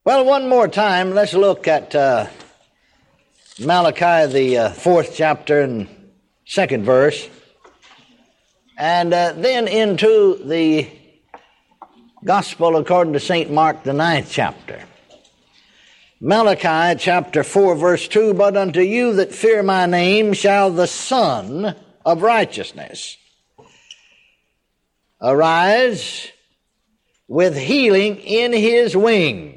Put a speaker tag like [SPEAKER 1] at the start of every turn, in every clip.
[SPEAKER 1] Well, one more time, let's look at Malachi, the 4th chapter and 2nd verse, and then into the Gospel according to St. Mark, the 9th chapter. Malachi chapter 4, verse 2, "But unto you that fear my name shall the Son of Righteousness arise with healing in his wings.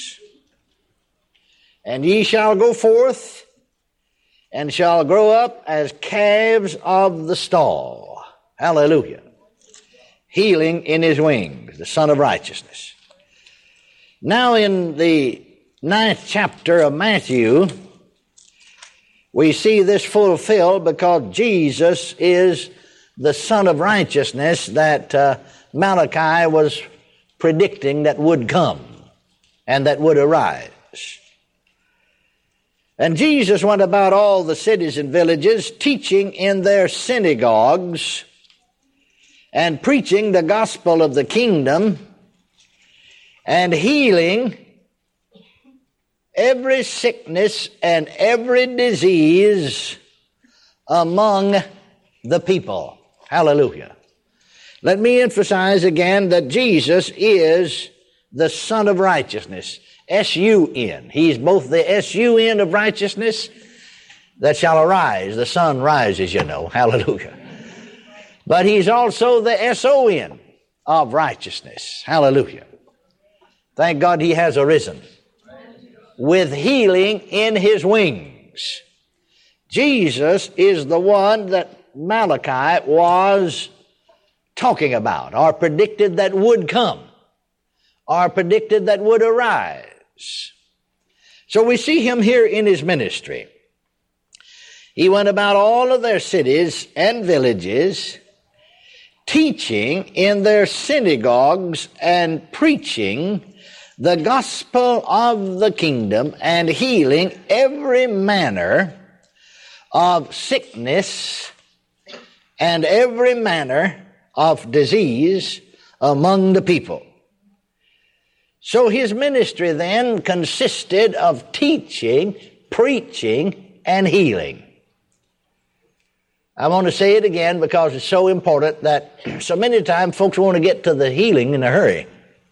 [SPEAKER 1] And ye shall go forth, and shall grow up as calves of the stall." Hallelujah. Healing in his wings, the Son of Righteousness. Now in the 9th chapter of Matthew, we see this fulfilled because Jesus is the Son of Righteousness that Malachi was predicting that would come and that would arise. And Jesus went about all the cities and villages, teaching in their synagogues and preaching the gospel of the kingdom and healing every sickness and every disease among the people. Hallelujah. Let me emphasize again that Jesus is the Son of Righteousness. S-U-N. He's both the S-U-N of righteousness that shall arise. The sun rises, you know. Hallelujah. But he's also the S-O-N of righteousness. Hallelujah. Thank God he has arisen with healing in his wings. Jesus is the one that Malachi was talking about, or predicted that would come, or predicted that would arise. So we see him here in his ministry. He went about all of their cities and villages, teaching in their synagogues and preaching the gospel of the kingdom and healing every manner of sickness and every manner of disease among the people. So his ministry then consisted of teaching, preaching, and healing. I want to say it again because it's so important that so many times folks want to get to the healing in a hurry.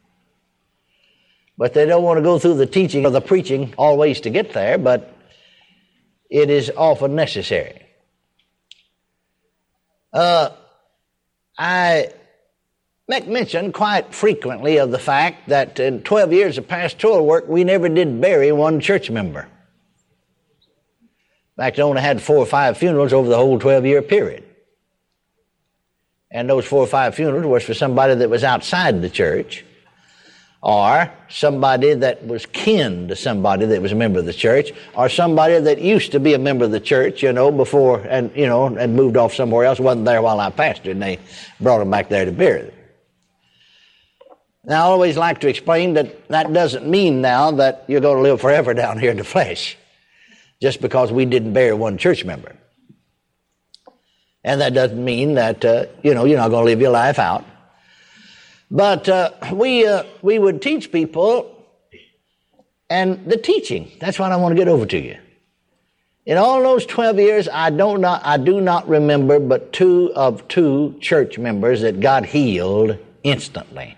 [SPEAKER 1] But they don't want to go through the teaching or the preaching always to get there, but it is often necessary. I make mention quite frequently of the fact that in 12 years of pastoral work, we never did bury one church member. In fact, I only had 4 or 5 funerals over the whole 12-year period. And those 4 or 5 funerals was for somebody that was outside the church, or somebody that was kin to somebody that was a member of the church, or somebody that used to be a member of the church, before, and moved off somewhere else, wasn't there while I pastored, and they brought them back there to bury them. Now, I always like to explain that doesn't mean now that you're going to live forever down here in the flesh, just because we didn't bury one church member. And that doesn't mean that, you're not going to live your life out. But we would teach people, and the teaching, that's what I want to get over to you. In all those 12 years, I do not remember but 2 church members that got healed instantly.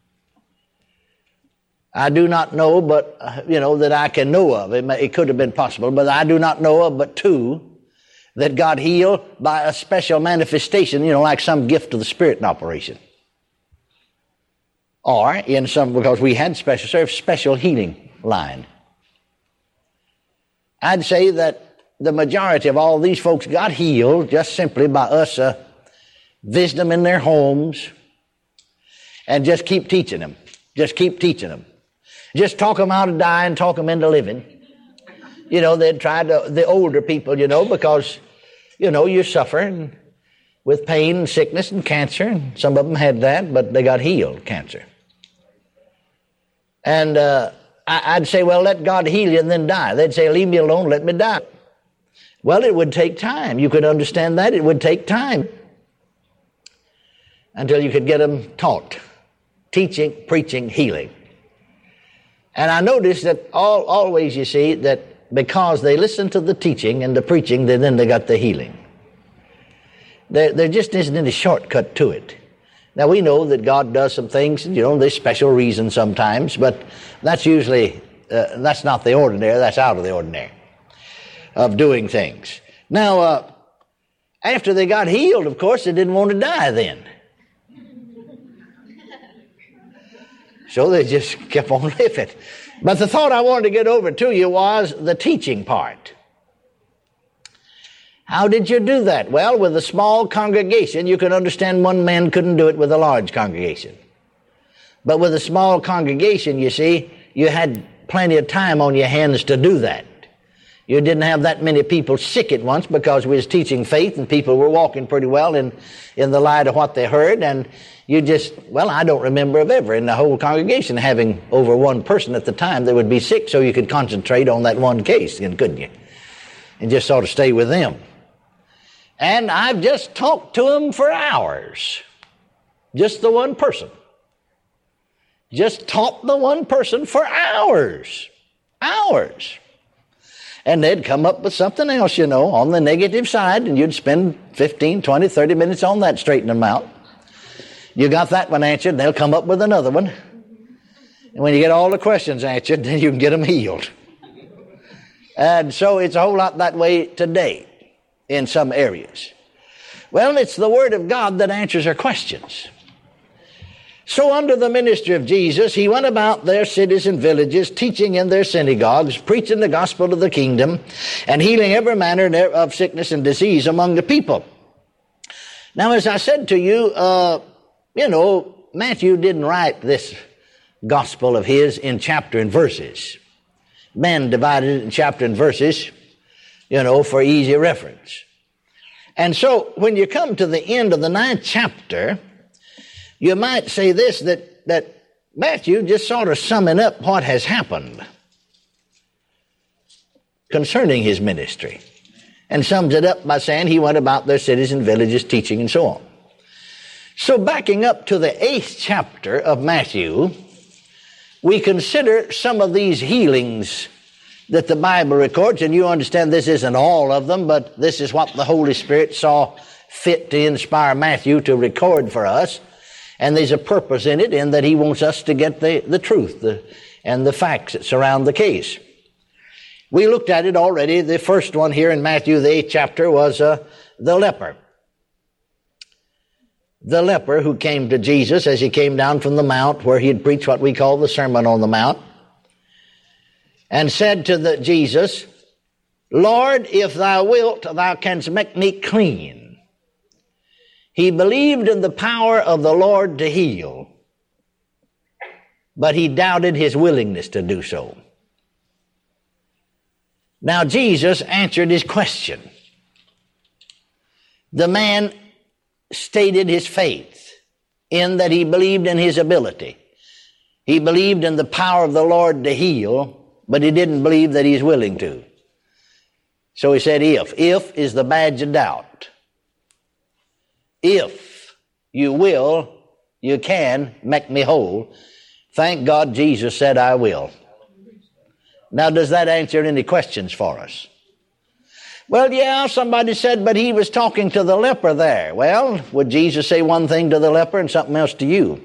[SPEAKER 1] I do not know, but, that I can know of. It could have been possible, but I do not know of but 2 that got healed by a special manifestation, like some gift of the Spirit in operation. Or in some, because we had special healing line. I'd say that the majority of all these folks got healed just simply by us visiting them in their homes and just keep teaching them. Just keep teaching them. Just talk them out of dying, talk them into living. They'd try the older people, because, you're suffering with pain and sickness and cancer. And some of them had that, but they got healed, cancer. And I'd say, well, let God heal you and then die. They'd say, leave me alone, let me die. Well, it would take time. You could understand that. It would take time until you could get them taught, teaching, preaching, healing. And I noticed that always, you see, that because they listened to the teaching and the preaching, then they got the healing. There just isn't any shortcut to it. Now, we know that God does some things, there's special reasons sometimes, but that's usually, that's not the ordinary, that's out of the ordinary of doing things. Now, after they got healed, of course, they didn't want to die then. So they just kept on living. But the thought I wanted to get over to you was the teaching part. How did you do that? Well, with a small congregation, you can understand one man couldn't do it with a large congregation. But with a small congregation, you see, you had plenty of time on your hands to do that. You didn't have that many people sick at once because we was teaching faith and people were walking pretty well in the light of what they heard. And you just, I don't remember of ever in the whole congregation having over one person at the time that would be sick, so you could concentrate on that one case, couldn't you? And just sort of stay with them. And I've just talked to them for hours. Just the one person. Just taught the one person for hours. Hours. And they'd come up with something else, on the negative side, and you'd spend 15, 20, 30 minutes on that, straightening them out. You got that one answered, and they'll come up with another one. And when you get all the questions answered, then you can get them healed. And so it's a whole lot that way today in some areas. Well, it's the Word of God that answers our questions. So under the ministry of Jesus, he went about their cities and villages, teaching in their synagogues, preaching the gospel of the kingdom, and healing every manner of sickness and disease among the people. Now, as I said to you, Matthew didn't write this gospel of his in chapter and verses. Men divided it in chapter and verses, for easy reference. And so when you come to the end of the 9th chapter, you might say this, that Matthew just sort of summing up what has happened concerning his ministry, and sums it up by saying he went about their cities and villages teaching and so on. So backing up to the 8th chapter of Matthew, we consider some of these healings that the Bible records, and you understand this isn't all of them, but this is what the Holy Spirit saw fit to inspire Matthew to record for us. And there's a purpose in it, in that he wants us to get the truth and the facts that surround the case. We looked at it already. The first one here in Matthew, the 8th chapter, was the leper. The leper who came to Jesus as he came down from the mount where he had preached what we call the Sermon on the Mount, and said to Jesus, "Lord, if thou wilt, thou canst make me clean." He believed in the power of the Lord to heal, but he doubted his willingness to do so. Now Jesus answered his question. The man stated his faith in that he believed in his ability. He believed in the power of the Lord to heal, but he didn't believe that he's willing to. So he said, if is the badge of doubt. If you will, you can make me whole. Thank God Jesus said, I will. Now, does that answer any questions for us? Well, yeah, somebody said, but he was talking to the leper there. Well, would Jesus say one thing to the leper and something else to you?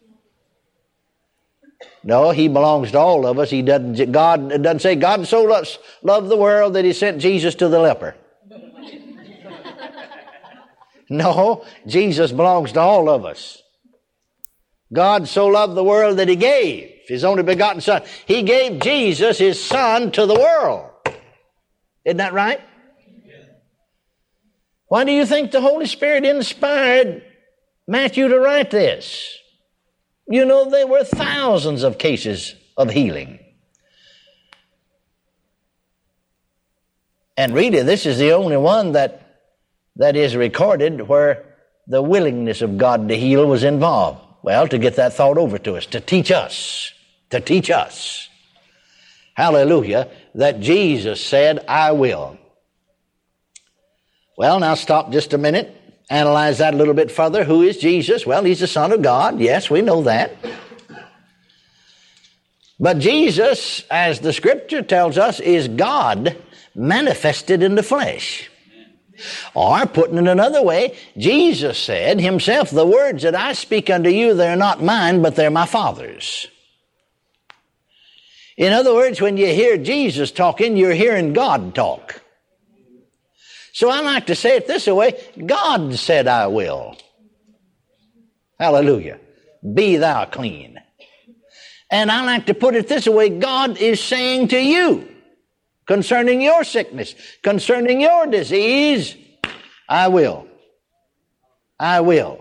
[SPEAKER 1] No, he belongs to all of us. It doesn't say God so loved the world that he sent Jesus to the leper. No, Jesus belongs to all of us. God so loved the world that he gave his only begotten Son. He gave Jesus, his Son, to the world. Isn't that right? Why do you think the Holy Spirit inspired Matthew to write this? There were thousands of cases of healing. And really, this is the only one that is recorded where the willingness of God to heal was involved. Well, to get that thought over to us, to teach us, hallelujah, that Jesus said, I will. Well, now stop just a minute, analyze that a little bit further. Who is Jesus? Well, he's the Son of God. Yes, we know that. But Jesus, as the Scripture tells us, is God manifested in the flesh. Or, putting it another way, Jesus said himself, the words that I speak unto you, they're not mine, but they're my Father's. In other words, when you hear Jesus talking, you're hearing God talk. So I like to say it this way, God said I will. Hallelujah. Be thou clean. And I like to put it this way, God is saying to you, concerning your sickness, concerning your disease, I will. I will.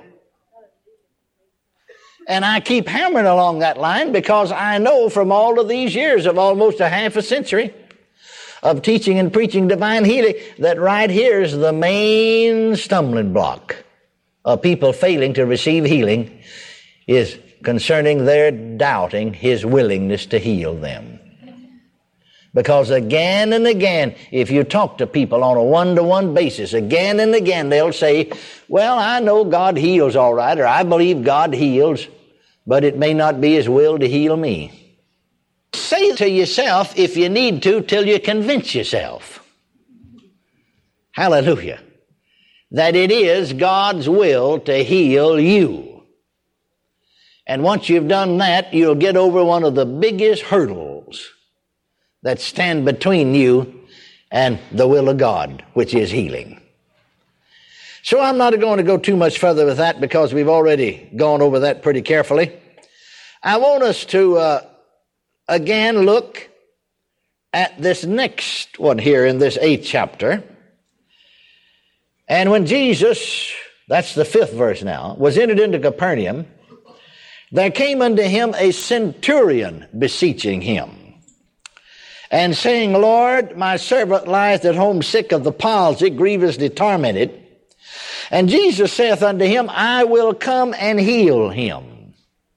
[SPEAKER 1] And I keep hammering along that line because I know from all of these years of almost a half a century of teaching and preaching divine healing that right here is the main stumbling block of people failing to receive healing is concerning their doubting His willingness to heal them. Because again and again, if you talk to people on a one-to-one basis, again and again they'll say, well, I know God heals all right, or I believe God heals, but it may not be His will to heal me. Say it to yourself if you need to till you convince yourself. Hallelujah. That it is God's will to heal you. And once you've done that, you'll get over one of the biggest hurdles that stand between you and the will of God, which is healing. So I'm not going to go too much further with that because we've already gone over that pretty carefully. I want us to again look at this next one here in this 8th chapter. And when Jesus, that's the 5th verse now, was entered into Capernaum, there came unto him a centurion beseeching him, and saying, Lord, my servant lieth at home sick of the palsy, grievously tormented. And Jesus saith unto him, I will come and heal him.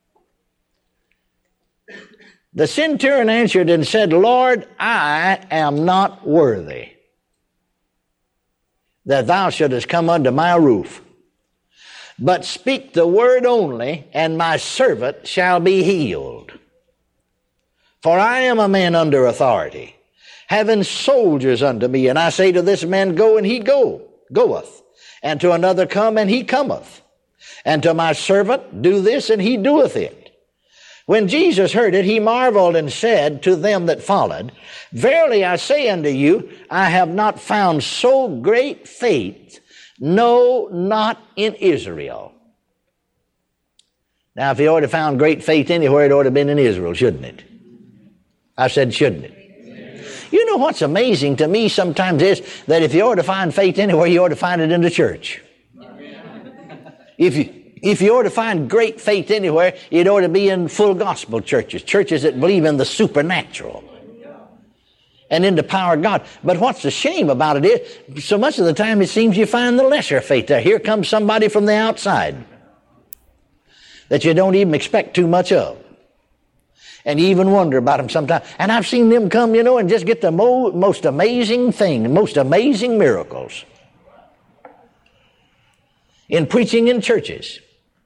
[SPEAKER 1] The centurion answered and said, Lord, I am not worthy that thou shouldest come under my roof. But speak the word only, and my servant shall be healed. For I am a man under authority, having soldiers unto me. And I say to this man, go, and he goeth. And to another, come, and he cometh. And to my servant, do this, and he doeth it. When Jesus heard it, he marveled and said to them that followed, Verily I say unto you, I have not found so great faith, no, not in Israel. Now, if he ought to have found great faith anywhere, it ought to have been in Israel, shouldn't it? I said, shouldn't it? You know what's amazing to me sometimes is that if you ought to find faith anywhere, you ought to find it in the church. If you ought to find great faith anywhere, it ought to be in full gospel churches, churches that believe in the supernatural and in the power of God. But what's the shame about it is, so much of the time it seems you find the lesser faith there. Here comes somebody from the outside that you don't even expect too much of. And you even wonder about them sometimes. And I've seen them come, and just get the most amazing thing, most amazing miracles in preaching in churches.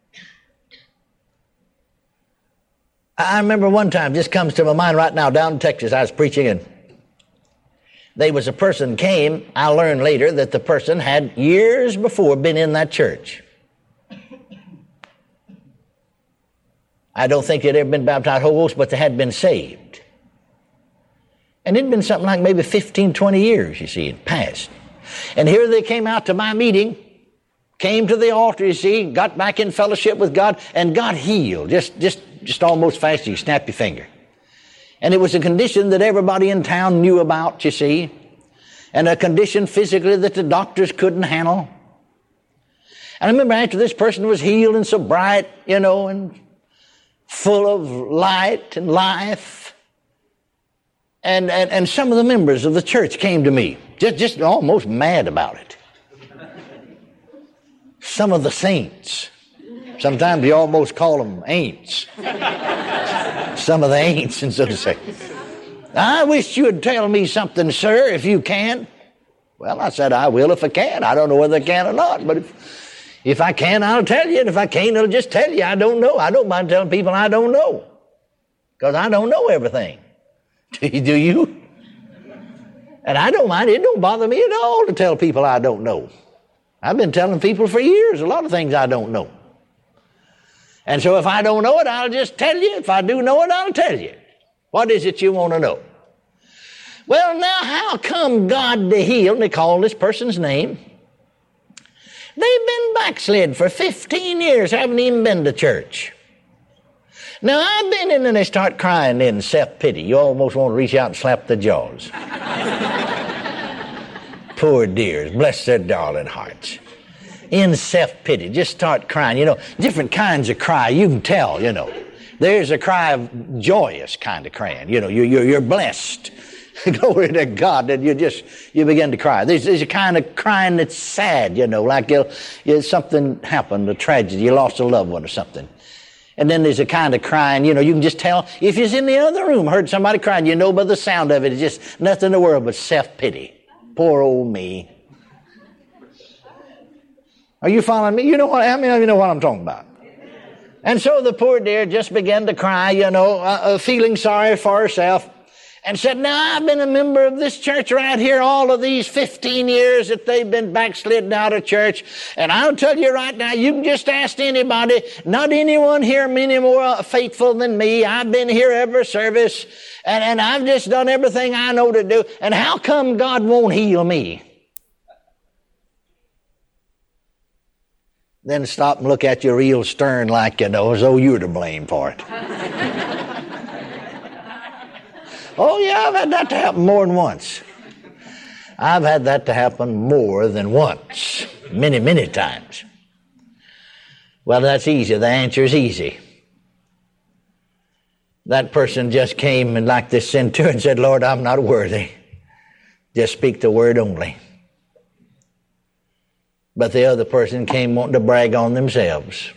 [SPEAKER 1] I remember one time, just comes to my mind right now, down in Texas, I was preaching, and there was a person came. I learned later that the person had years before been in that church. I don't think they'd ever been baptized Holy Ghost, but they had been saved. And it'd been something like maybe 15, 20 years, you see, it passed. And here they came out to my meeting, came to the altar, you see, got back in fellowship with God, and got healed, just almost fast as you snap your finger. And it was a condition that everybody in town knew about, you see, and a condition physically that the doctors couldn't handle. And I remember after this person was healed and so bright, and full of light and life, and some of the members of the church came to me, just almost mad about it. Some of the saints. Sometimes you almost call them ain'ts. Some of the ain'ts, and so to say. I wish you would tell me something, sir, if you can. Well, I said, I will if I can. I don't know whether I can or not, but if I can, I'll tell you. And if I can't, I'll just tell you. I don't know. I don't mind telling people I don't know. because I don't know everything. Do you? And I don't mind. It don't bother me at all to tell people I don't know. I've been telling people for years a lot of things I don't know. And so if I don't know it, I'll just tell you. If I do know it, I'll tell you. What is it you want to know? Well, now, how come God to heal? And they call this person's name. They've been backslid for 15 years, haven't even been to church. Now, I've been in and they start crying in self-pity. You almost want to reach out and slap the jaws. Poor dears, bless their darling hearts. In self-pity, just start crying. You know, different kinds of cry, you can tell, you know. There's a cry of joyous kind of crying. You know, you're blessed. Glory to God, that you begin to cry. There's a kind of crying that's sad, you know, like something happened, a tragedy, you lost a loved one or something. And then there's a kind of crying, you know, you can just tell, if you're in the other room, heard somebody crying, you know by the sound of it, it's just nothing in the world but self-pity. Poor old me. Are you following me? You know what, how many of you know what I'm talking about? And so the poor dear just began to cry, you know, feeling sorry for herself. And said, now I've been a member of this church right here all of these 15 years that they've been backslidden out of church. And I'll tell you right now, you can just ask anybody, not anyone here any more faithful than me. I've been here every service and I've just done everything I know to do. And how come God won't heal me? Then stop and look at you real stern like, you know, as though you're to blame for it. Oh, yeah, I've had that to happen more than once. I've had that to happen more than once. Many, many times. Well, that's easy. The answer is easy. That person just came and like this centurion said, Lord, I'm not worthy. Just speak the word only. But the other person came wanting to brag on themselves.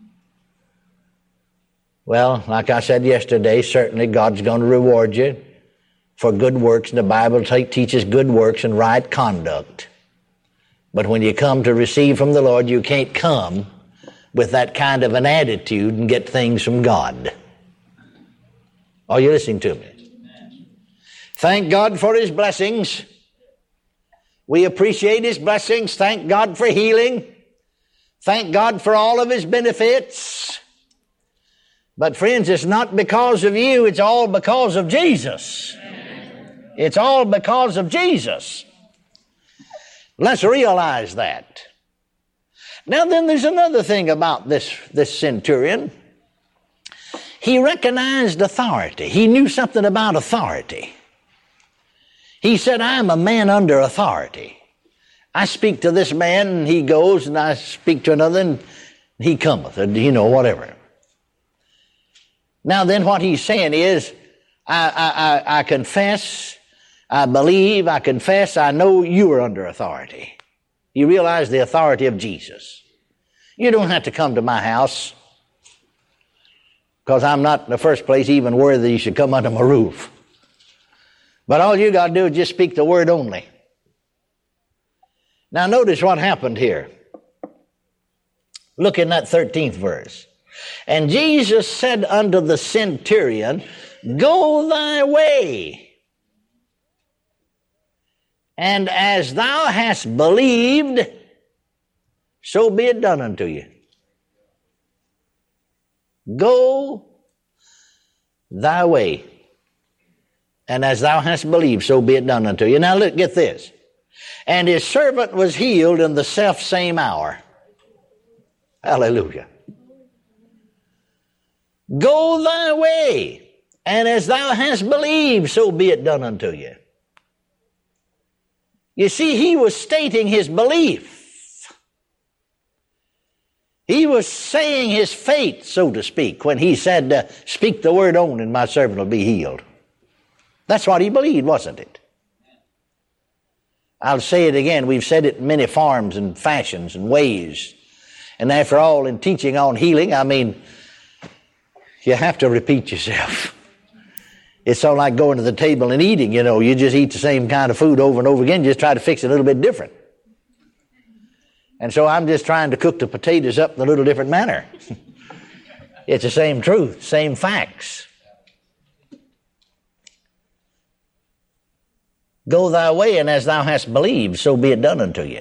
[SPEAKER 1] Well, like I said yesterday, certainly God's going to reward you for good works. And the Bible teaches good works and right conduct. But when you come to receive from the Lord, you can't come with that kind of an attitude and get things from God. Are you listening to me? Thank God for His blessings. We appreciate His blessings. Thank God for healing. Thank God for all of His benefits. But friends, it's not because of you, it's all because of Jesus. It's all because of Jesus. Let's realize that. Now then, there's another thing about this centurion. He recognized authority. He knew something about authority. He said, I'm a man under authority. I speak to this man, and he goes, and I speak to another, and he cometh, or, you know, whatever. Now then, what he's saying is, I confess, I believe, I confess, I know you are under authority. You realize the authority of Jesus. You don't have to come to my house, because I'm not in the first place even worthy you should come under my roof. But all you got to do is just speak the word only. Now notice what happened here. Look in that 13th verse. And Jesus said unto the centurion, Go thy way, and as thou hast believed, so be it done unto you. Go thy way, and as thou hast believed, so be it done unto you. Now look, get this. And his servant was healed in the selfsame hour. Hallelujah. Go thy way, and as thou hast believed, so be it done unto you. You see, he was stating his belief. He was saying his faith, so to speak, when he said, speak the word only and my servant will be healed. That's what he believed, wasn't it? I'll say it again. We've said it in many forms and fashions and ways. And after all, in teaching on healing, I mean, you have to repeat yourself. It's sort of like going to the table and eating, you know. You just eat the same kind of food over and over again, just try to fix it a little bit different. And so I'm just trying to cook the potatoes up in a little different manner. It's the same truth, same facts. Go thy way, and as thou hast believed, so be it done unto you.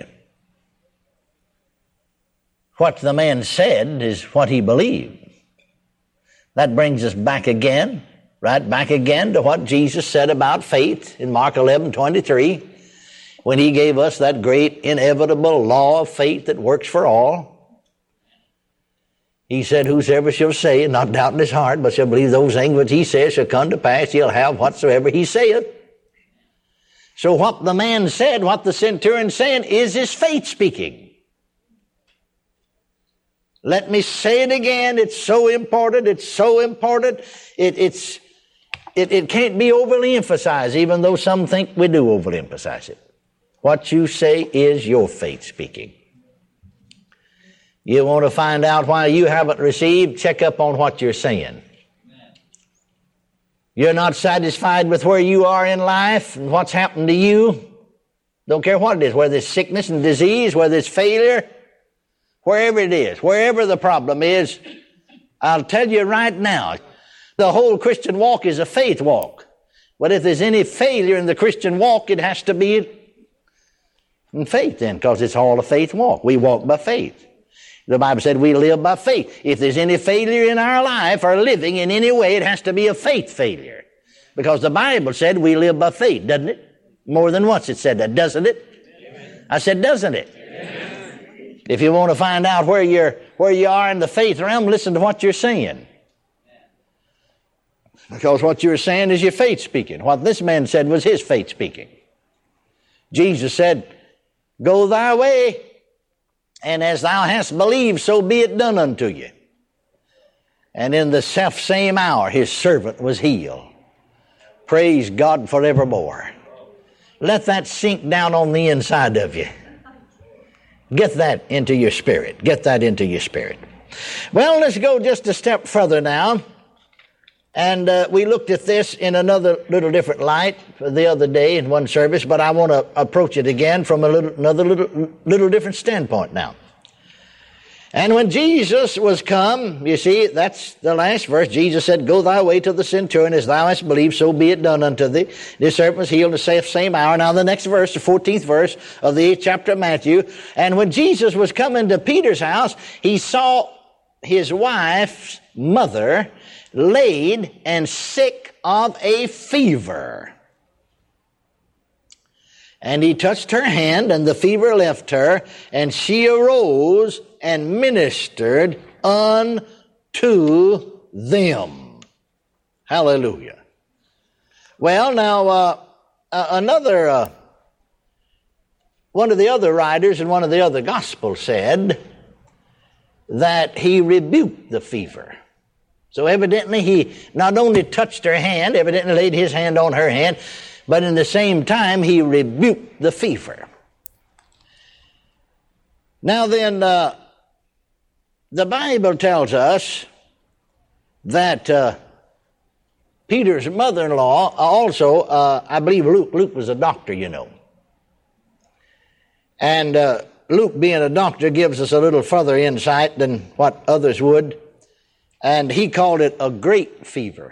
[SPEAKER 1] What the man said is what he believed. That brings us back again, right back again to what Jesus said about faith in Mark 11:23, when he gave us that great inevitable law of faith that works for all. He said, whosoever shall say, and not doubt in his heart, but shall believe those things which he says shall come to pass, he'll have whatsoever he saith. So what the man said, what the centurion said, is his faith speaking. Let me say it again. It's so important. It's so important. It can't be overly emphasized, even though some think we do overly emphasize it. What you say is your faith speaking. You want to find out why you haven't received? Check up on what you're saying. You're not satisfied with where you are in life and what's happened to you? Don't care what it is, whether it's sickness and disease, whether it's failure, wherever it is, wherever the problem is, I'll tell you right now, the whole Christian walk is a faith walk. But if there's any failure in the Christian walk, it has to be in faith then, because it's all a faith walk. We walk by faith. The Bible said we live by faith. If there's any failure in our life or living in any way, it has to be a faith failure. Because the Bible said we live by faith, doesn't it? More than once it said that, doesn't it? Amen. I said, doesn't it? Amen. If you want to find out where you are in the faith realm, listen to what you're saying. Because what you're saying is your faith speaking. What this man said was his faith speaking. Jesus said, go thy way, and as thou hast believed, so be it done unto you. And in the selfsame hour, his servant was healed. Praise God forevermore. Let that sink down on the inside of you. Get that into your spirit. Get that into your spirit. Well, let's go just a step further now. And we looked at this in another little different light the other day in one service, but I want to approach it again from another little different standpoint now. And when Jesus was come, you see, that's the last verse. Jesus said, go thy way to the centurion, as thou hast believed, so be it done unto thee. This servant was healed in the same hour. Now the next verse, the 14th verse of the 8th chapter of Matthew. And when Jesus was coming to Peter's house, he saw his wife's mother laid and sick of a fever. And he touched her hand, and the fever left her, and she arose and ministered unto them. Hallelujah. Well, now, one of the other writers in one of the other Gospels said that he rebuked the fever. So evidently he not only touched her hand, evidently laid his hand on her hand, but in the same time he rebuked the fever. Now then, the Bible tells us that Peter's mother-in-law also, I believe Luke was a doctor, you know. And Luke, being a doctor, gives us a little further insight than what others would. And he called it a great fever.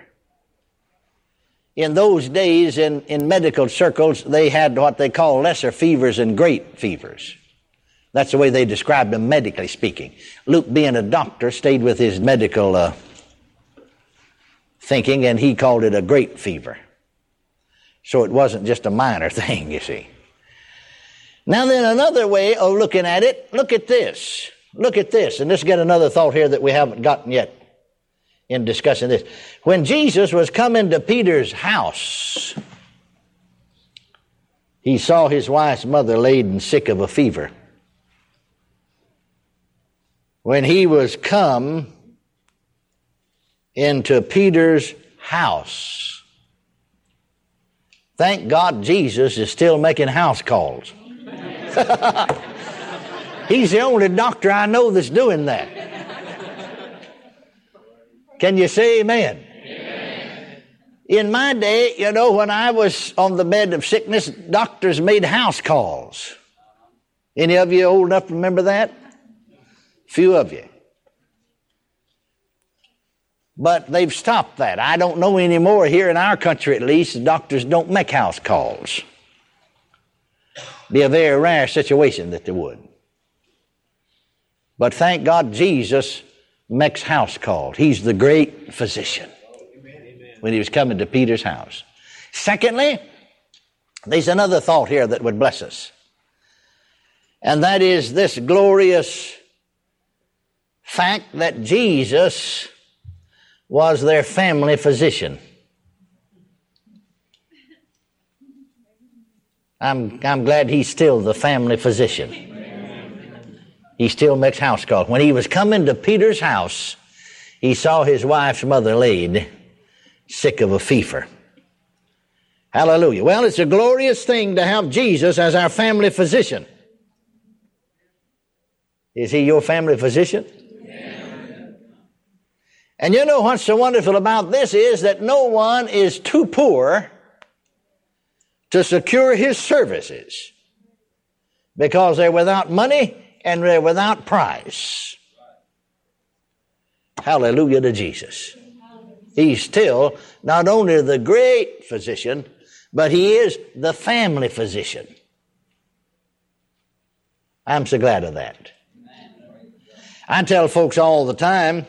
[SPEAKER 1] In those days, in medical circles, they had what they call lesser fevers and great fevers. That's the way they described them, medically speaking. Luke, being a doctor, stayed with his medical thinking, and he called it a great fever. So it wasn't just a minor thing, you see. Now then, another way of looking at it, look at this. Look at this, and let's get another thought here that we haven't gotten yet in discussing this. When Jesus was coming to Peter's house, he saw his wife's mother laid and sick of a fever. When he was come into Peter's house, thank God Jesus is still making house calls. He's the only doctor I know that's doing that. Can you say amen? Amen? In my day, you know, when I was on the bed of sickness, doctors made house calls. Any of you old enough to remember that? Few of you. But they've stopped that. I don't know anymore. Here in our country, at least, doctors don't make house calls. Be a very rare situation that they would. But thank God Jesus makes house calls. He's the great physician when he was coming to Peter's house. Secondly, there's another thought here that would bless us. And that is this glorious fact that Jesus was their family physician. I'm glad he's still the family physician. He still makes house calls. When he was coming to Peter's house, he saw his wife's mother laid sick of a fever. Hallelujah. Well, it's a glorious thing to have Jesus as our family physician. Is he your family physician? Yeah. And you know what's so wonderful about this is that no one is too poor to secure his services because they're without money and they're without price. Hallelujah to Jesus. He's still not only the great physician, but he is the family physician. I'm so glad of that. I tell folks all the time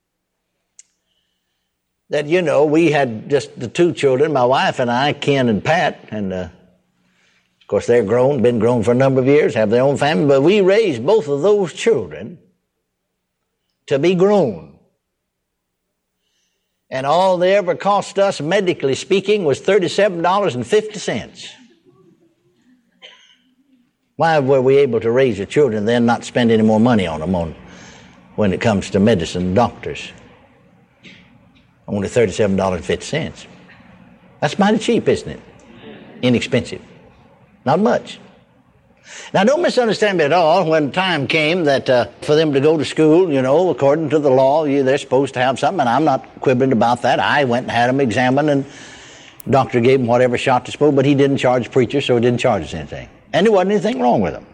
[SPEAKER 1] that, you know, we had just the two children, my wife and I, Ken and Pat, and of course they're grown, been grown for a number of years, have their own family, but we raised both of those children to be grown. And all they ever cost us, medically speaking, was $37.50. Why were we able to raise the children and then not spend any more money on them when it comes to medicine and doctors? Only $37.50. That's mighty cheap, isn't it? Inexpensive. Not much. Now, don't misunderstand me at all. When time came that for them to go to school, you know, according to the law, they're supposed to have something, and I'm not quibbling about that. I went and had them examined, and the doctor gave them whatever shot they supposed, but he didn't charge preachers, so he didn't charge us anything. And there wasn't anything wrong with them.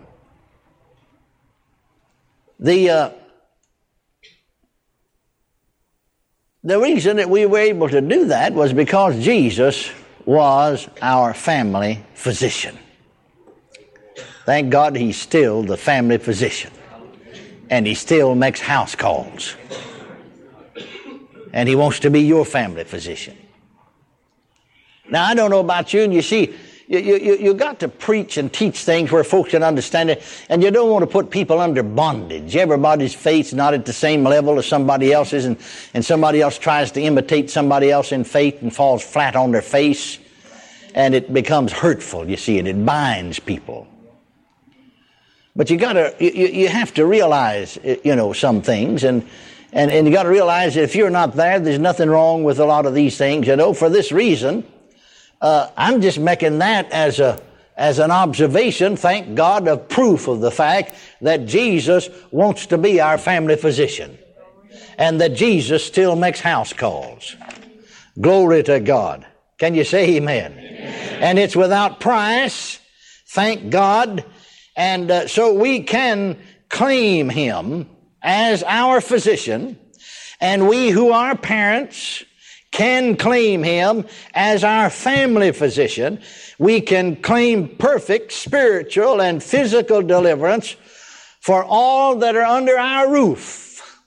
[SPEAKER 1] The reason that we were able to do that was because Jesus was our family physician. Thank God he's still the family physician. And he still makes house calls. And he wants to be your family physician. Now, I don't know about you, and you see, you got to preach and teach things where folks can understand it, and you don't want to put people under bondage. Everybody's faith's not at the same level as somebody else's, and somebody else tries to imitate somebody else in faith and falls flat on their face, and it becomes hurtful, you see, and it binds people. But you have to realize, you know, some things, and you got to realize that if you're not there, there's nothing wrong with a lot of these things. You know, for this reason, I'm just making that as an observation, thank God, of proof of the fact that Jesus wants to be our family physician, and that Jesus still makes house calls. Glory to God. Can you say amen? Amen. And it's without price, thank God. And so we can claim him as our physician, and we who are parents can claim him as our family physician. We can claim perfect spiritual and physical deliverance for all that are under our roof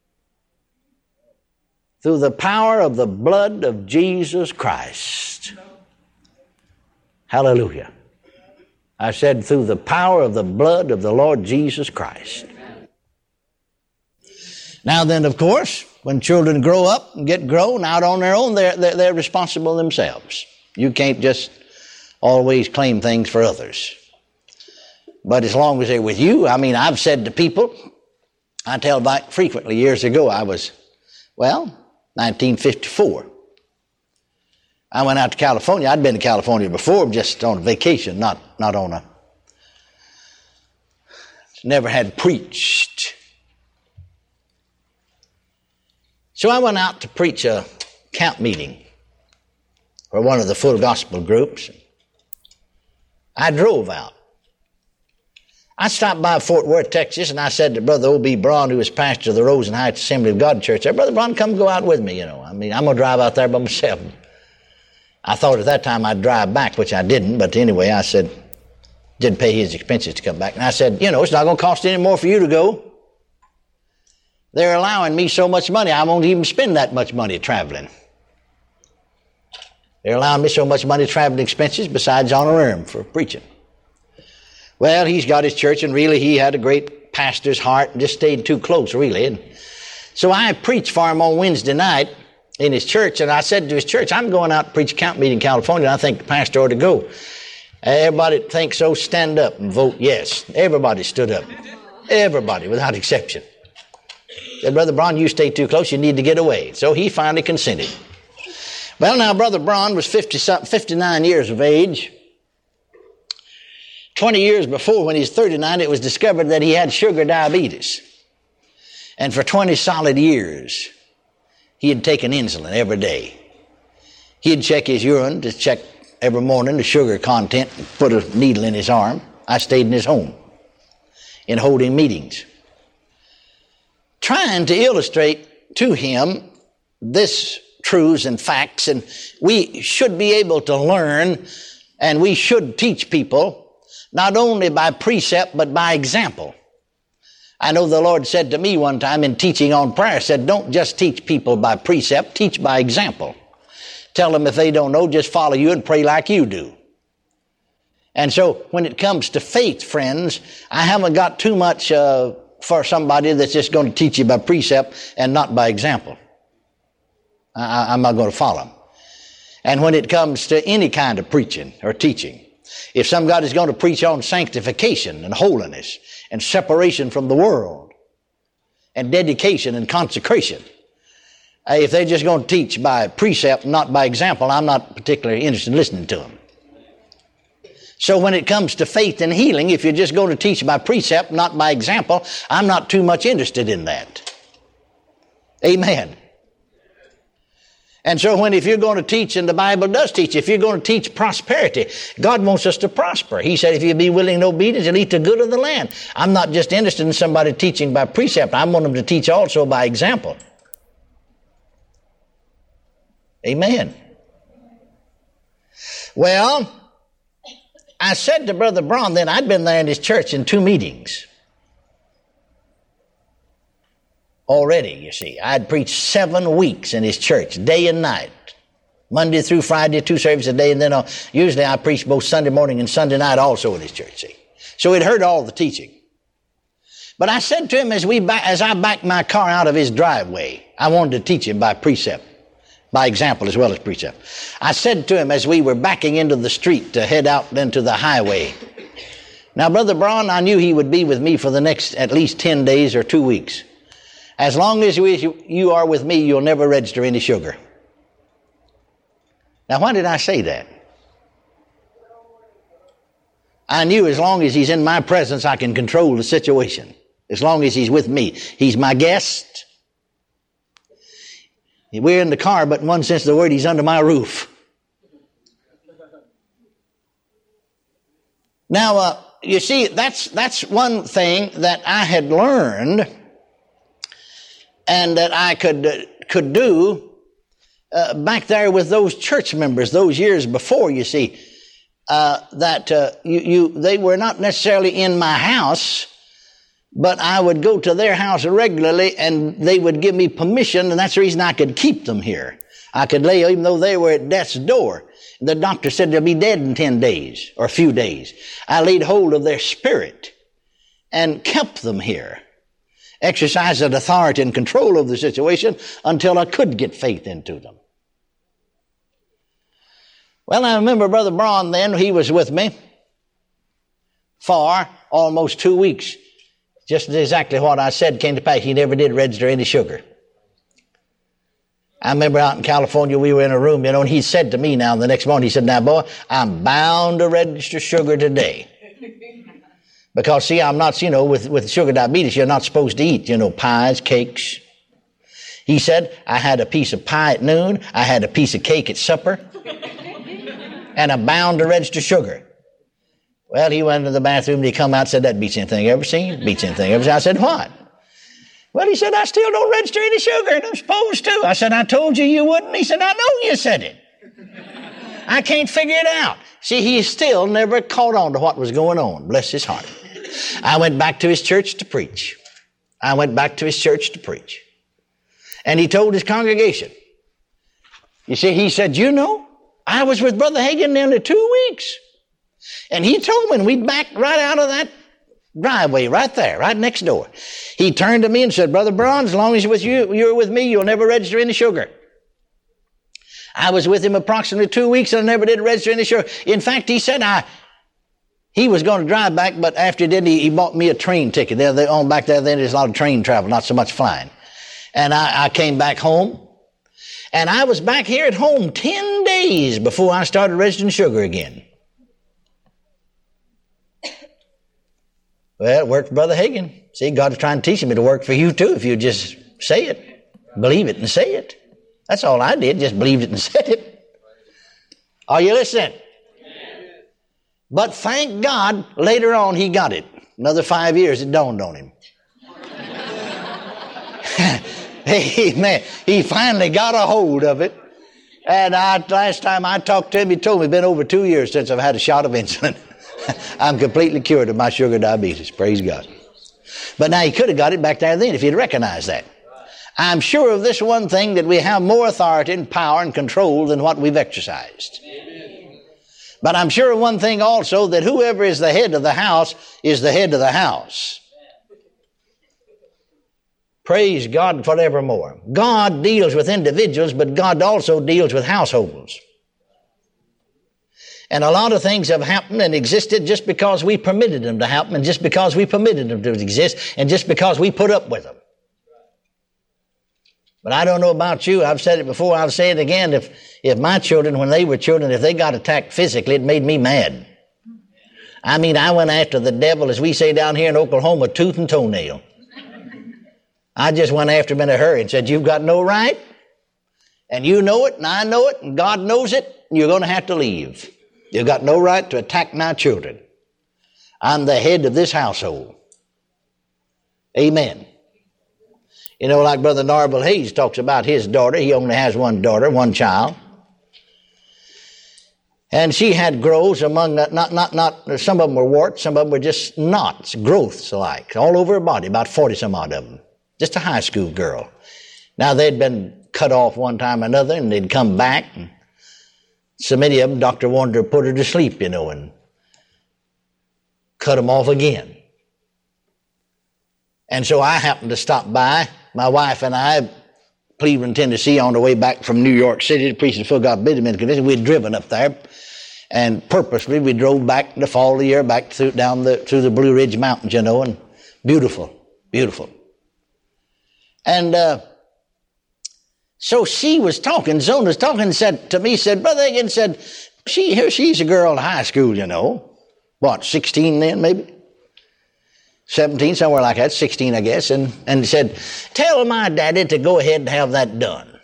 [SPEAKER 1] through the power of the blood of Jesus Christ. Hallelujah. I said through the power of the blood of the Lord Jesus Christ. Now then, of course, when children grow up and get grown out on their own, they're responsible themselves. You can't just always claim things for others. But as long as they're with you, I mean, I've said to people, I tell back frequently, years ago, 1954. I went out to California. I'd been to California before, just on a vacation, not on a... Never had preached. So I went out to preach a camp meeting for one of the full gospel groups. I drove out. I stopped by Fort Worth, Texas, and I said to Brother O.B. Braun, who was pastor of the Rosen Heights Assembly of God Church, Brother Braun, come go out with me, you know. I mean, I'm going to drive out there by myself. I thought at that time I'd drive back, which I didn't, but anyway, I said, Didn't pay his expenses to come back. And I said, it's not going to cost any more for you to go. They're allowing me so much money, I won't even spend that much money traveling. They're allowing me so much money traveling expenses besides honorarium for preaching. Well, he's got his church, and really he had a great pastor's heart and just stayed too close, really. And so I preached for him on Wednesday night in his church, and I said to his church, I'm going out to preach a camp meeting in California, and I think the pastor ought to go. Everybody that thinks so, stand up and vote yes. Everybody stood up. Everybody, without exception. Said, Brother Braun, you stay too close, you need to get away. So he finally consented. Well, now, Brother Braun was 59 years of age. 20 years before, when he was 39, it was discovered that he had sugar diabetes. And for 20 solid years, he had taken insulin every day. He'd check his urine to check every morning the sugar content and put a needle in his arm. I stayed in his home in holding meetings, trying to illustrate to him this truths and facts, and we should be able to learn, and we should teach people not only by precept but by example. I know the Lord said to me one time in teaching on prayer, said, don't just teach people by precept, teach by example. Tell them if they don't know, just follow you and pray like you do. And so when it comes to faith, friends, I haven't got too much for somebody that's just going to teach you by precept and not by example. I'm not going to follow them. And when it comes to any kind of preaching or teaching, if somebody's going to preach on sanctification and holiness and separation from the world and dedication and consecration, if they're just going to teach by precept, not by example, I'm not particularly interested in listening to them. So when it comes to faith and healing, if you're just going to teach by precept, not by example, I'm not too much interested in that. Amen. And so if you're going to teach, and the Bible does teach, if you're going to teach prosperity, God wants us to prosper. He said, if you be willing and obedient, you'll eat the good of the land. I'm not just interested in somebody teaching by precept. I want them to teach also by example. Amen. Well, I said to Brother Braun then, I'd been there in his church in 2 meetings. Already, you see. I'd preached 7 weeks in his church, day and night. Monday through Friday, 2 services a day, and then usually I preached both Sunday morning and Sunday night also in his church, see. So he'd heard all the teaching. But I said to him as I backed my car out of his driveway, I wanted to teach him by precept, by example as well as precept. I said to him as we were backing into the street to head out into the highway, now, Brother Braun, I knew he would be with me for the next at least 10 days or 2 weeks. As long as you are with me, you'll never register any sugar. Now, why did I say that? I knew as long as he's in my presence, I can control the situation. As long as he's with me. He's my guest. We're in the car, but in one sense of the word, he's under my roof. Now, you see, that's one thing that I had learned and that I could do back there with those church members those years before, you see, they were not necessarily in my house, but I would go to their house regularly and they would give me permission, and that's the reason I could keep them here. I could lay, even though they were at death's door. The doctor said they'll be dead in 10 days or a few days. I laid hold of their spirit and kept them here. Exercised authority and control of the situation until I could get faith into them. Well, I remember Brother Braun then, he was with me for almost 2 weeks. Just exactly what I said came to pass. He never did register any sugar. I remember out in California, we were in a room, and he said to me now the next morning, he said, now boy, I'm bound to register sugar today. Because, see, I'm not, with sugar diabetes, you're not supposed to eat, pies, cakes. He said, I had a piece of pie at noon, I had a piece of cake at supper, and I'm bound to register sugar. Well, he went into the bathroom, and he come out and said, that beats anything you ever seen, beats anything you ever seen. I said, what? Well, he said, I still don't register any sugar, and I'm supposed to. I said, I told you you wouldn't. He said, I know you said it. I can't figure it out. See, he still never caught on to what was going on. Bless his heart. I went back to his church to preach. And he told his congregation. You see, he said, I was with Brother Hagin nearly 2 weeks. And he told me, and we backed right out of that driveway right there, right next door. He turned to me and said, Brother Braun, as long as you're with me, you'll never register any sugar. I was with him approximately 2 weeks and I never did register any sugar. In fact, he said he was going to drive back, but after he did, he bought me a train ticket. Back there, there's a lot of train travel, not so much flying. And I came back home. And I was back here at home 10 days before I started registering sugar again. Well, it worked for Brother Hagin. See, God is trying to teach me to work for you too if you just say it. Believe it and say it. That's all I did, just believed it and said it. Are you listening? But thank God, later on he got it. Another 5 years, it dawned on him. Amen. He finally got a hold of it. And last time I talked to him, he told me it's been over 2 years since I've had a shot of insulin. I'm completely cured of my sugar diabetes. Praise God. But now he could have got it back there then if he'd recognized that. I'm sure of this one thing, that we have more authority and power and control than what we've exercised. Amen. But I'm sure of one thing also, that whoever is the head of the house is the head of the house. Praise God forevermore. God deals with individuals, but God also deals with households. And a lot of things have happened and existed just because we permitted them to happen, and just because we permitted them to exist, and just because we put up with them. But I don't know about you. I've said it before. I'll say it again. If my children, when they were children, if they got attacked physically, it made me mad. I mean, I went after the devil, as we say down here in Oklahoma, tooth and toenail. I just went after him in a hurry and said, you've got no right, and you know it, and I know it, and God knows it, and you're going to have to leave. You've got no right to attack my children. I'm the head of this household. Amen. You know, like Brother Norval Hayes talks about his daughter. He only has one daughter, one child. And she had growths among, not some of them were warts, some of them were just knots, growths alike, all over her body, about 40 some odd of them. Just a high school girl. Now, they'd been cut off one time or another, and they'd come back. And so many of them, doctor wanted to put her to sleep, and cut them off again. And so I happened to stop by, my wife and I, Cleveland, Tennessee, on the way back from New York City to preach in full God Benjamin convention. We'd driven up there, and purposely we drove back in the fall of the year, back through the Blue Ridge Mountains, and beautiful, beautiful. And so she was talking, Zona was talking, and said to me, Brother Hagin, said, she's a girl in high school, What, 16 then, maybe? 17, somewhere like that, 16, I guess. And said, tell my daddy to go ahead and have that done.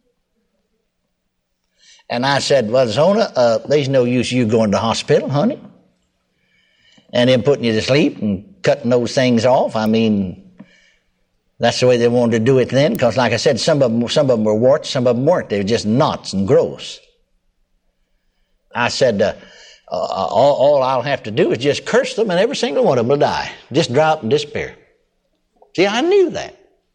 [SPEAKER 1] And I said, well, Zona, there's no use you going to the hospital, honey, and then putting you to sleep and cutting those things off. I mean, that's the way they wanted to do it then, because like I said, some of them were warts, some of them weren't. They were just knots and growths. I said, all I'll have to do is just curse them, and every single one of them will die. Just drop and disappear. See, I knew that.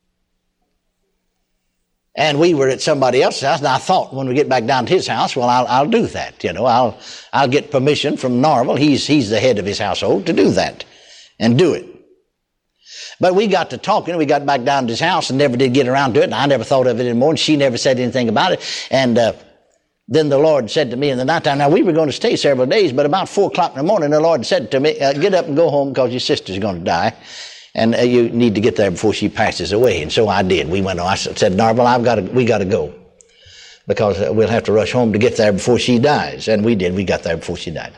[SPEAKER 1] And we were at somebody else's house, and I thought when we get back down to his house, well, I'll do that. I'll get permission from Norval. He's the head of his household to do that and do it. But we got to talking, we got back down to his house and never did get around to it, and I never thought of it anymore, and she never said anything about it. And then the Lord said to me in the nighttime, now we were going to stay several days, but about 4 o'clock in the morning, the Lord said to me, get up and go home because your sister's going to die, and you need to get there before she passes away. And so I did. We went on. I said, Norval, we got to go, because we'll have to rush home to get there before she dies. And we did. We got there before she died.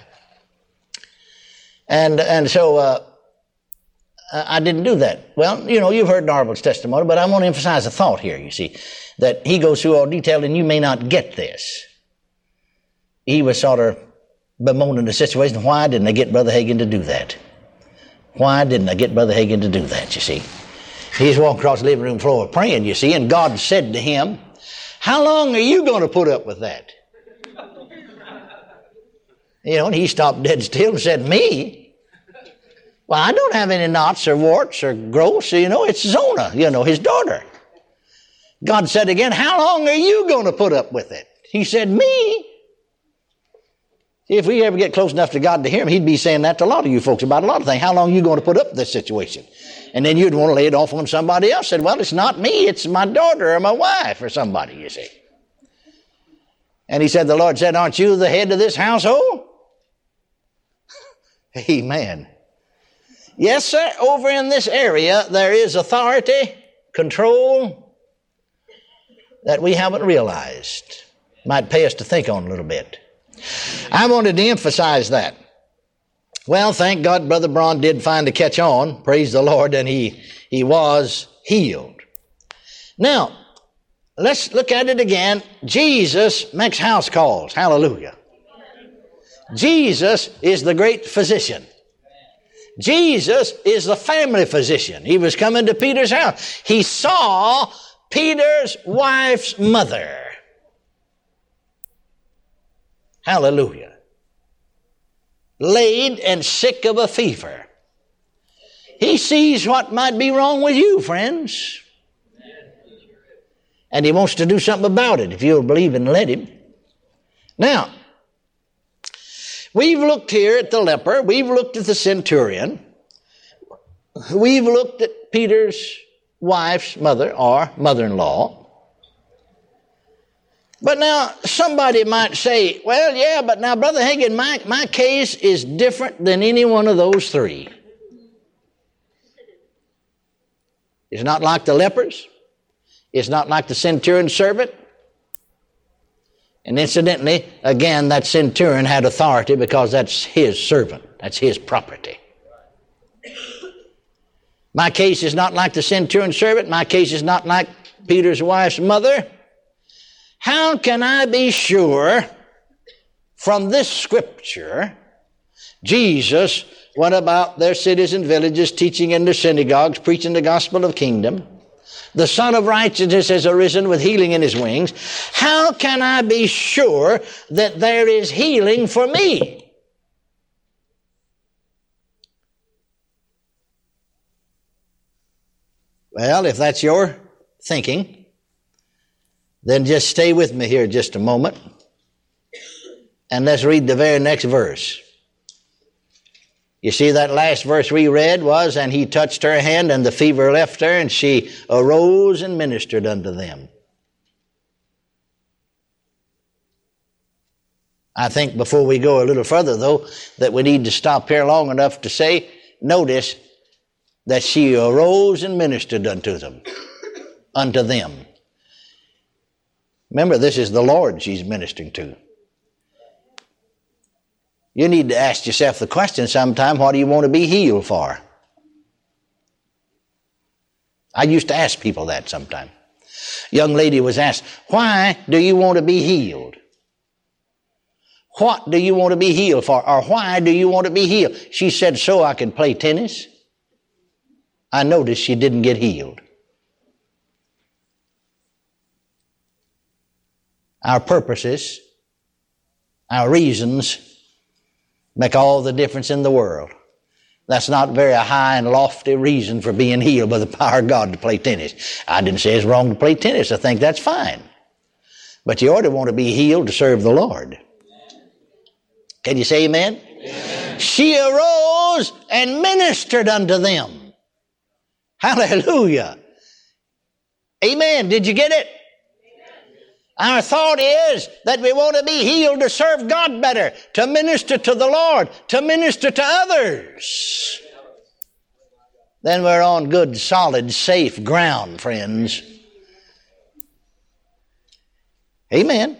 [SPEAKER 1] And so I didn't do that. Well, you've heard Norval's testimony, but I want to emphasize a thought here, you see, that he goes through all detail, and you may not get this. He was sort of bemoaning the situation. Why didn't I get Brother Hagin to do that? Why didn't I get Brother Hagin to do that, you see? He's walking across the living room floor praying, you see, and God said to him, how long are you going to put up with that? And he stopped dead still and said, me? Well, I don't have any knots or warts or growths. It's Zona, his daughter. God said again, how long are you going to put up with it? He said, me? If we ever get close enough to God to hear him, he'd be saying that to a lot of you folks about a lot of things. How long are you going to put up with this situation? And then you'd want to lay it off on somebody else. Said, well, it's not me. It's my daughter or my wife or somebody, you see. And he said, the Lord said, aren't you the head of this household? Amen. Yes, sir. Over in this area, there is authority, control that we haven't realized. Might pay us to think on a little bit. I wanted to emphasize that. Well, thank God Brother Braun did find a catch on, praise the Lord, and he was healed. Now, let's look at it again. Jesus makes house calls. Hallelujah. Jesus is the great physician. Jesus is the family physician. He was coming to Peter's house. He saw Peter's wife's mother. Hallelujah. Laid and sick of a fever. He sees what might be wrong with you, friends. And he wants to do something about it if you'll believe and let him. Now, we've looked here at the leper. We've looked at the centurion. We've looked at Peter's wife's mother or mother-in-law. But now somebody might say, well, yeah, but now, Brother Hagin, my case is different than any one of those three. It's not like the lepers. It's not like the centurion's servant. And incidentally, again, that centurion had authority because that's his servant. That's his property. My case is not like the centurion's servant. My case is not like Peter's wife's mother. How can I be sure from this scripture Jesus went about their cities and villages, teaching in their synagogues, preaching the gospel of the kingdom? The Son of Righteousness has arisen with healing in his wings. How can I be sure that there is healing for me? Well, if that's your thinking, then just stay with me here just a moment. And let's read the very next verse. You see, that last verse we read was, and he touched her hand, and the fever left her, and she arose and ministered unto them. I think before we go a little further, though, that we need to stop here long enough to say, notice that she arose and ministered unto them. Remember, this is the Lord she's ministering to. You need to ask yourself the question sometime, what do you want to be healed for? I used to ask people that sometime. Young lady was asked, why do you want to be healed? What do you want to be healed for? Or why do you want to be healed? She said, so I can play tennis. I noticed she didn't get healed. Our purposes, our reasons make all the difference in the world. That's not very high and lofty reason for being healed by the power of God to play tennis. I didn't say it's wrong to play tennis. I think that's fine. But you ought to want to be healed to serve the Lord. Can you say amen? Amen. She arose and ministered unto them. Hallelujah. Amen. Did you get it? Our thought is that we want to be healed to serve God better, to minister to the Lord, to minister to others. Then we're on good, solid, safe ground, friends. Amen.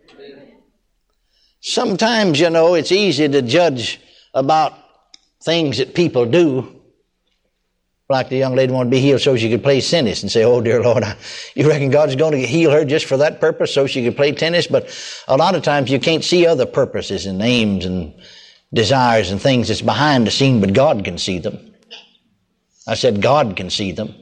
[SPEAKER 1] Sometimes, it's easy to judge about things that people do. Like the young lady wanted to be healed so she could play tennis and say, oh, dear Lord, you reckon God's going to heal her just for that purpose so she could play tennis? But a lot of times you can't see other purposes and aims and desires and things that's behind the scene, but God can see them. I said God can see them.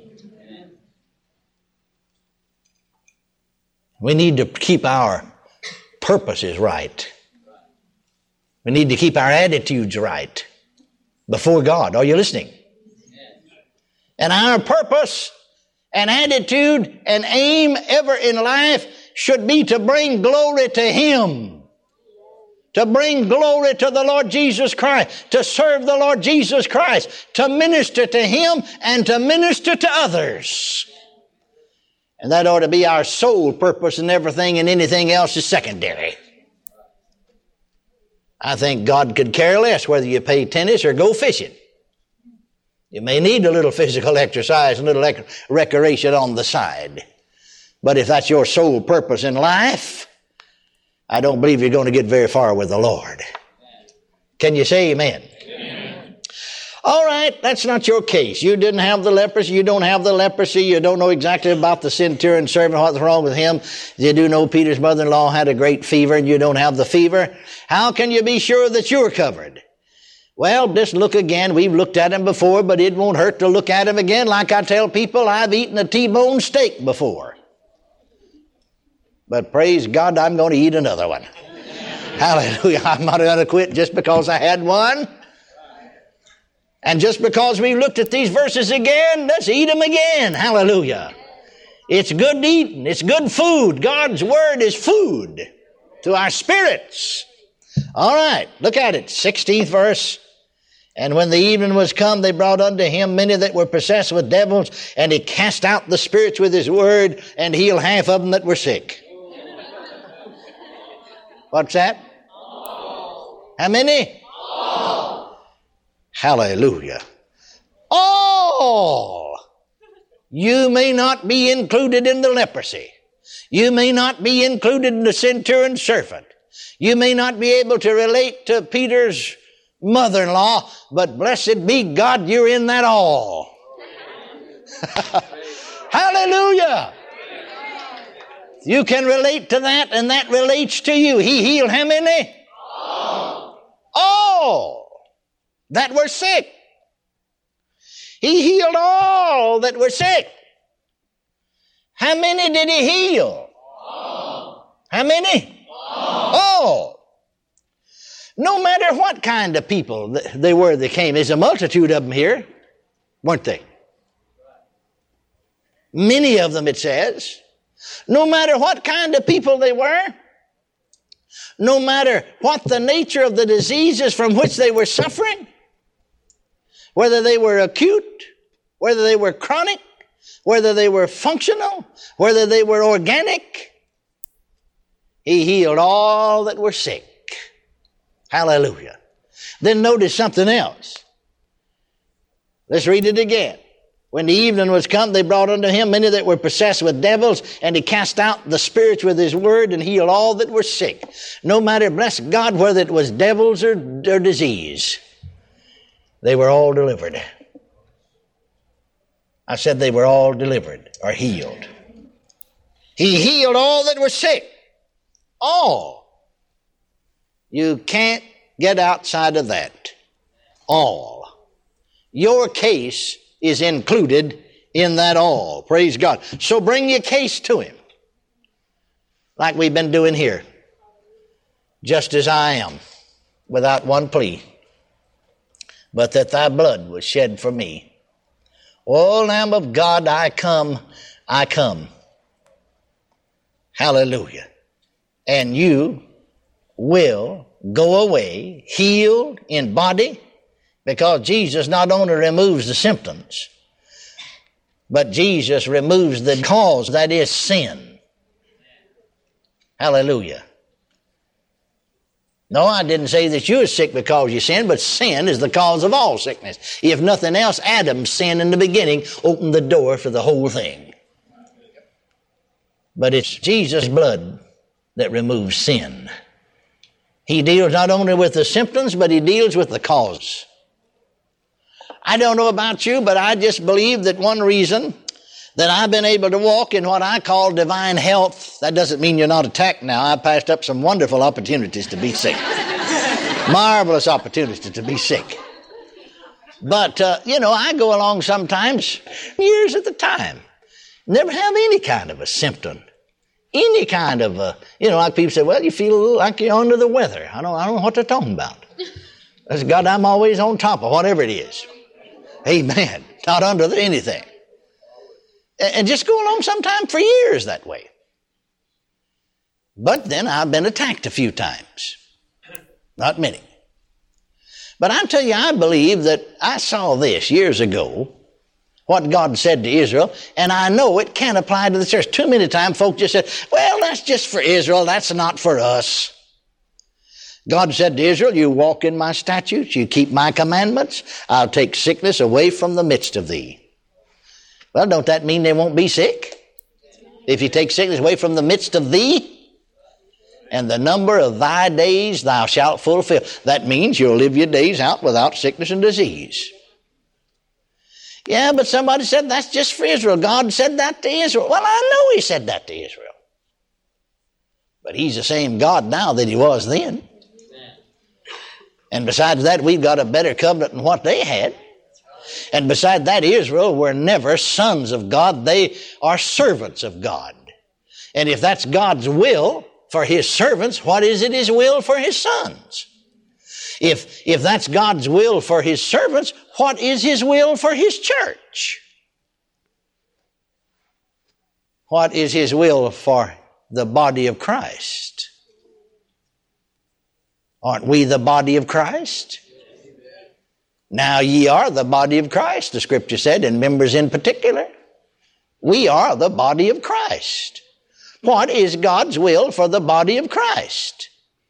[SPEAKER 1] We need to keep our purposes right. We need to keep our attitudes right before God. Are you listening? And our purpose and attitude and aim ever in life should be to bring glory to Him. To bring glory to the Lord Jesus Christ. To serve the Lord Jesus Christ. To minister to Him and to minister to others. And that ought to be our sole purpose, and everything and anything else is secondary. I think God could care less whether you play tennis or go fishing. You may need a little physical exercise and a little recreation on the side. But if that's your sole purpose in life, I don't believe you're going to get very far with the Lord. Can you say amen? Amen. All right, that's not your case. You didn't have the leprosy. You don't have the leprosy. You don't know exactly about the centurion servant, what's wrong with him. You do know Peter's mother-in-law had a great fever and you don't have the fever. How can you be sure that you're covered? Well, just look again. We've looked at him before, but it won't hurt to look at him again. Like I tell people, I've eaten a T-bone steak before. But praise God, I'm going to eat another one. Hallelujah. I'm not going to quit just because I had one. And just because we looked at these verses again, let's eat them again. Hallelujah. It's good eating. It's good food. God's Word is food to our spirits. All right, look at it. 16th verse. And when the evening was come, they brought unto him many that were possessed with devils, and he cast out the spirits with his word, and healed half of them that were sick. What's that? All. How many? All. Hallelujah. All. You may not be included in the leprosy. You may not be included in the centurion servant. You may not be able to relate to Peter's mother-in-law, but blessed be God, you're in that all. Hallelujah. You can relate to that, and that relates to you. He healed how many? All that were sick. He healed all that were sick. How many did he heal? All. How many? All. No matter what kind of people they were that came. There's a multitude of them here, weren't they? Many of them, it says. No matter what kind of people they were, no matter what the nature of the diseases from which they were suffering, whether they were acute, whether they were chronic, whether they were functional, whether they were organic, he healed all that were sick. Hallelujah. Then notice something else. Let's read it again. When the evening was come, they brought unto him many that were possessed with devils, and he cast out the spirits with his word, and healed all that were sick. No matter, bless God, whether it was devils or disease, they were all delivered. I said they were all delivered or healed. He healed all that were sick. All. You can't get outside of that. All. Your case is included in that all. Praise God. So bring your case to him. Like we've been doing here. Just as I am, without one plea. But that thy blood was shed for me. O Lamb of God, I come, I come. Hallelujah. And you will go away healed in body, because Jesus not only removes the symptoms, but Jesus removes the cause, that is sin. Hallelujah. No, I didn't say that you were sick because you sinned, but sin is the cause of all sickness. If nothing else, Adam's sin in the beginning opened the door for the whole thing. But it's Jesus' blood that removes sin. He deals not only with the symptoms, but he deals with the cause. I don't know about you, but I just believe that one reason that I've been able to walk in what I call divine health, that doesn't mean you're not attacked now. I passed up some wonderful opportunities to be sick. Marvelous opportunities to be sick. But, I go along sometimes, years at a time, never have any kind of a symptom Any kind of, like people say, well, you feel like you're under the weather. I don't know what they're talking about. That's God, I'm always on top of whatever it is. Amen. Not under anything. And just go along sometime for years that way. But then I've been attacked a few times. Not many. But I tell you, I believe that I saw this years ago, what God said to Israel, and I know it can apply to the church. Too many times folks just said, well, that's just for Israel, that's not for us. God said to Israel, you walk in my statutes, you keep my commandments, I'll take sickness away from the midst of thee. Well, don't that mean they won't be sick? If you take sickness away from the midst of thee, and the number of thy days thou shalt fulfill. That means you'll live your days out without sickness and disease. Yeah, but somebody said that's just for Israel. God said that to Israel. Well, I know he said that to Israel. But he's the same God now that he was then. And besides that, we've got a better covenant than what they had. And besides that, Israel were never sons of God. They are servants of God. And if that's God's will for his servants, what is it his will for his sons? If that's God's will for his servants, what is his will for his church? What is his will for the body of Christ? Aren't we the body of Christ? Now ye are the body of Christ, the scripture said, and members in particular. We are the body of Christ. What is God's will for the body of Christ?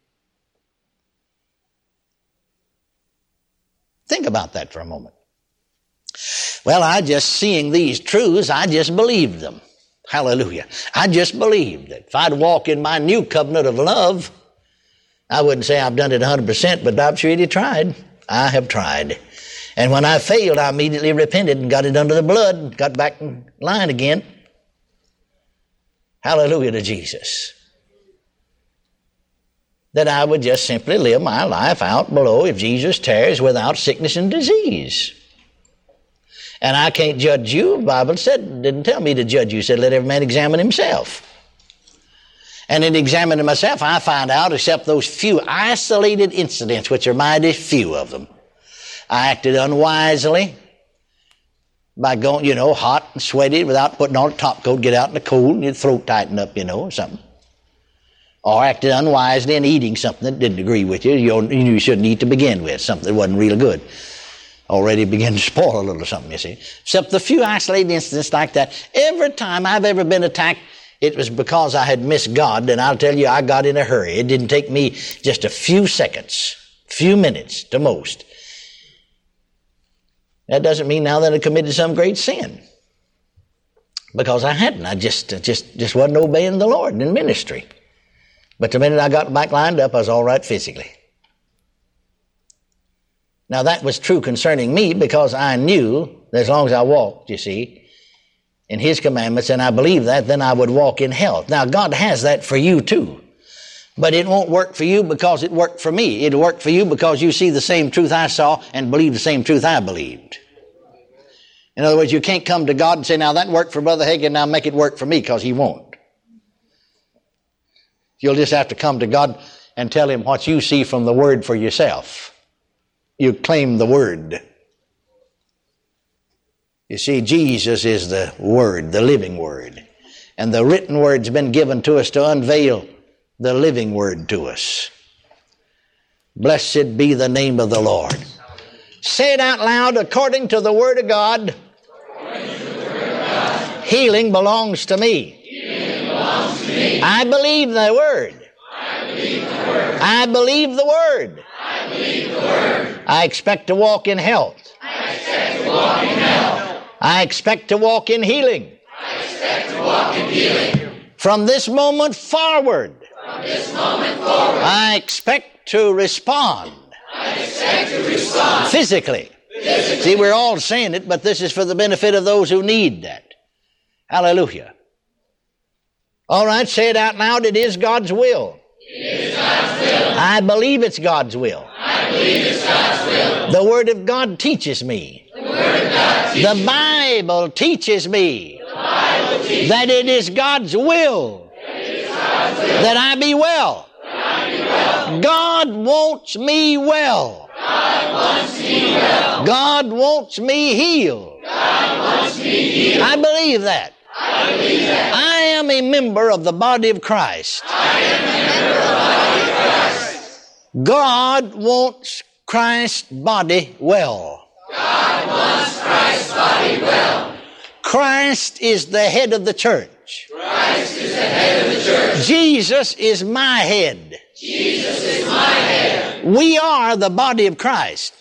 [SPEAKER 1] Think about that for a moment. Well, seeing these truths, I just believed them. Hallelujah. I just believed that if I'd walk in my new covenant of love, I wouldn't say I've done it 100%, but I've really tried. I have tried. And when I failed, I immediately repented and got it under the blood and got back in line again. Hallelujah to Jesus. That I would just simply live my life out below, if Jesus tarries, without sickness and disease. And I can't judge you. The Bible didn't tell me to judge you. It said, let every man examine himself. And in examining myself, I find out, except those few isolated incidents, which are mighty few of them, I acted unwisely by going, hot and sweaty without putting on a top coat, get out in the cold and your throat tighten up, or something. Or acted unwisely in eating something that didn't agree with you. You knew you shouldn't eat to begin with, something that wasn't real good. Already began to spoil a little something, you see. Except the few isolated incidents like that. Every time I've ever been attacked, it was because I had missed God, and I'll tell you, I got in a hurry. It didn't take me just a few seconds, few minutes to most. That doesn't mean now that I committed some great sin. Because I hadn't. I just wasn't obeying the Lord in ministry. But the minute I got back lined up, I was all right physically. Now that was true concerning me because I knew that as long as I walked, you see, in his commandments, and I believe that, then I would walk in health. Now God has that for you too. But it won't work for you because it worked for me. It'll work for you because you see the same truth I saw and believe the same truth I believed. In other words, you can't come to God and say, now that worked for Brother Hagin, now make it work for me, because he won't. You'll just have to come to God and tell him what you see from the Word for yourself. You claim the Word. You see, Jesus is the Word, the living Word. And the written Word's been given to us to unveil the living Word to us. Blessed be the name of the Lord. Say it out loud, according to the Word of God. Healing belongs to me. I believe the Word. I believe the Word. I expect to walk in health. I expect to walk in healing. From this moment forward, I expect to respond. Physically. See, we're all saying it, but this is for the benefit of those who need that. Hallelujah. All right, say it out loud. It is God's will. I believe it's God's will. The Word of God teaches me. The Bible teaches me that it is God's will that I be well. God wants me well. God wants me healed. I believe that. I am a member of the body of Christ. God wants Christ's body well. Christ is the head of the church. Jesus is my head. We are the body of Christ.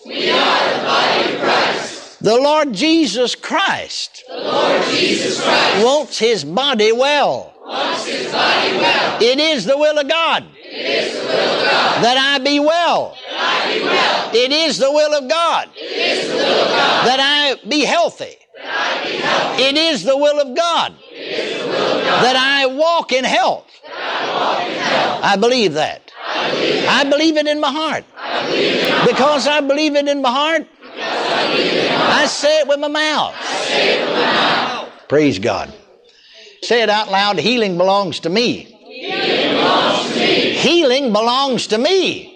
[SPEAKER 1] The Lord Jesus Christ wants His body well. It is the will of God that I be well. It is the will of God that I be healthy. It is the will of God that I walk in health. I believe that. I believe it in my heart. Because I believe it in my heart, I say it with my mouth. Praise God. Say it out loud. Healing belongs to me. Healing belongs to me.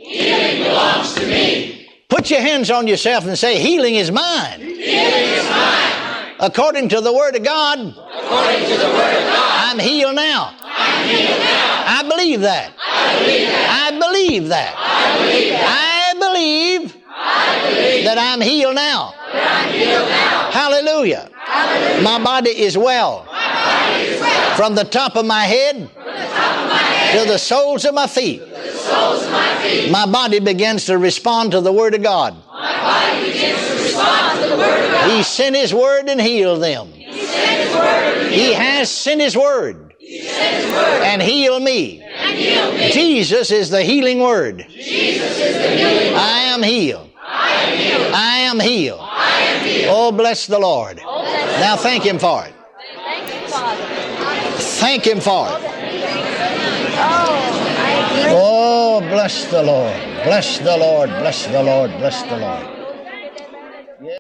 [SPEAKER 1] Put your hands on yourself and say, healing is mine. According to the Word of God, I'm healed now. I believe that. I believe that. I believe that I'm healed now. Hallelujah. My body is well. From the top of my head to the soles of my feet. My body begins to respond to the Word of God. He sent His Word and healed them. He has sent His Word and healed me. Jesus is the healing Word. I am healed. I am healed. Oh, bless the Lord. Now thank Him for it. Thank Him for it. Oh, bless the Lord. Bless the Lord. Bless the Lord. Bless the Lord.